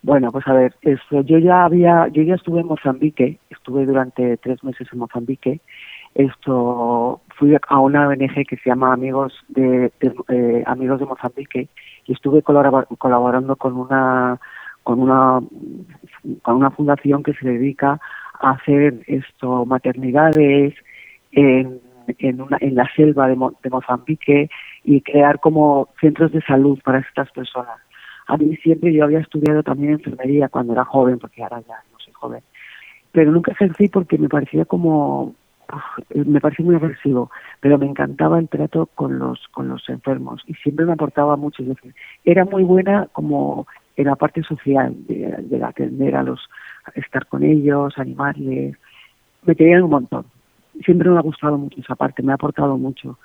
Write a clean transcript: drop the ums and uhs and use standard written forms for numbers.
Bueno, pues a ver, yo ya estuve en Mozambique, estuve durante 3 meses en Mozambique. Fui a una ONG que se llama Amigos de Mozambique y estuve colaborando con una, con una fundación que se dedica a hacer maternidades en, en la selva de Mozambique y crear como centros de salud para estas personas. A mí siempre yo había estudiado también enfermería cuando era joven, porque ahora ya no soy joven, pero nunca ejercí porque me parecía me parecía muy agresivo, pero me encantaba el trato con los enfermos y siempre me aportaba mucho. Es decir, era muy buena como en la parte social, de atender estar con ellos, animarles, me querían un montón. Siempre me ha gustado mucho esa parte, me ha aportado mucho.